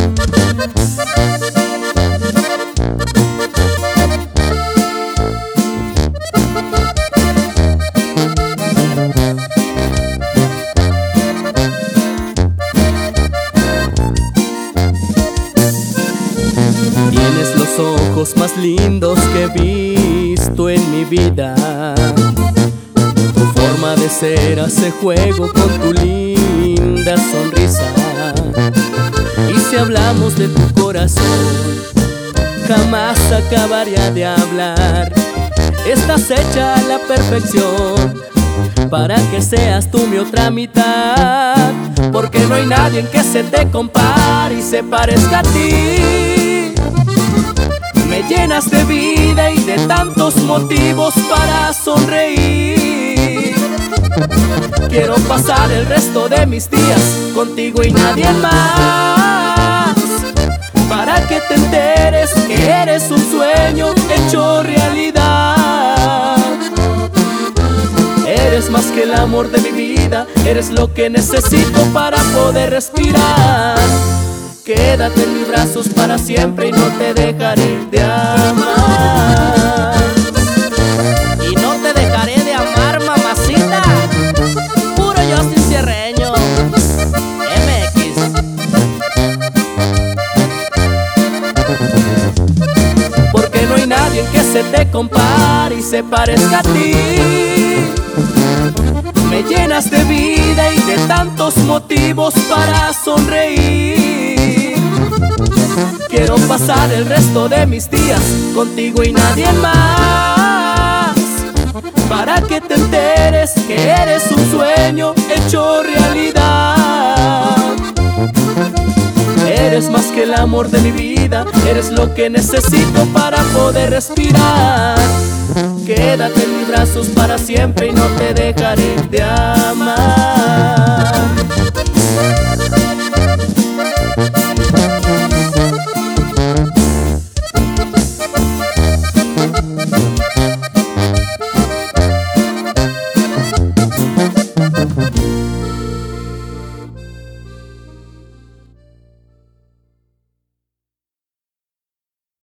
Tienes los ojos más lindos que he visto en mi vida. Tu forma de ser hace juego con tu linda sonrisa. Y si hablamos de tu corazón, jamás acabaría de hablar. Estás hecha a la perfección para que seas tú mi otra mitad. Porque no hay nadie en que se te compare y se parezca a ti. Me llenas de vida y de tantos motivos para sonreír. Quiero pasar el resto de mis días contigo y nadie más, para que te enteres que eres un sueño hecho realidad. Eres más que el amor de mi vida, eres lo que necesito para poder respirar. Quédate en mis brazos para siempre y no te dejaré de amar. Y no te dejaré de amar, mamacita. Puro Justin Cierreño, MX. Porque no hay nadie que se te compare y se parezca a ti. Me llenas de vida y de tantos motivos para sonreír. Quiero pasar el resto de mis días contigo y nadie más, para que te enteres que eres un sueño hecho realidad. Eres más que el amor de mi vida, eres lo que necesito para poder respirar. Quédate en mis brazos para siempre y no te dejaré de amar.